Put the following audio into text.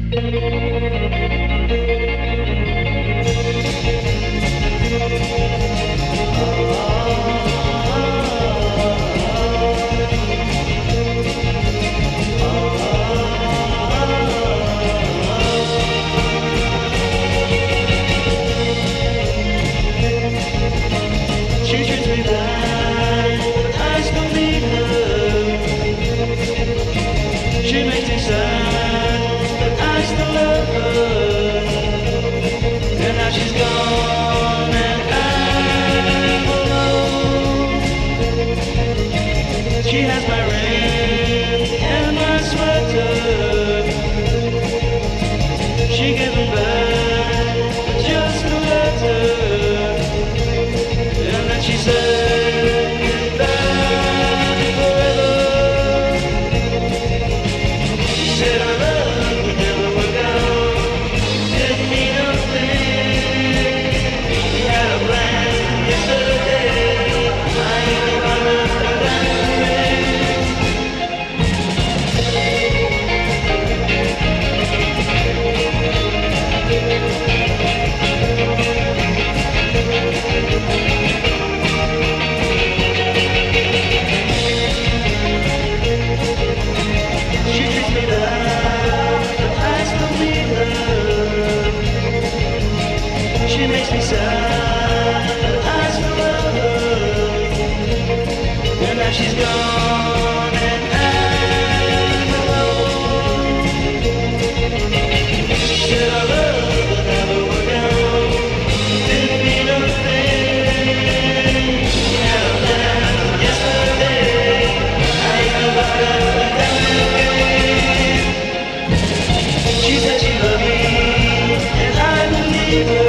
She treats me bad, but I still need her. She makes me sad, but I still love her. And now she's gone and I'm alone. She has my ring and my sweater. She gave them back just a letter. And then she said goodbye forever. She said our love would never work out. Didn't mean a thing. We had a plan yesterday. I ain't gonna put that away. She treats me bad, but I still need her. She makes me sad, but I still love her. And now she's gone and I'm alone. She said our love will never work out. Didn't mean a thing. We had a plan yesterday. I ain't about that again. She said she loved me, and I believe her.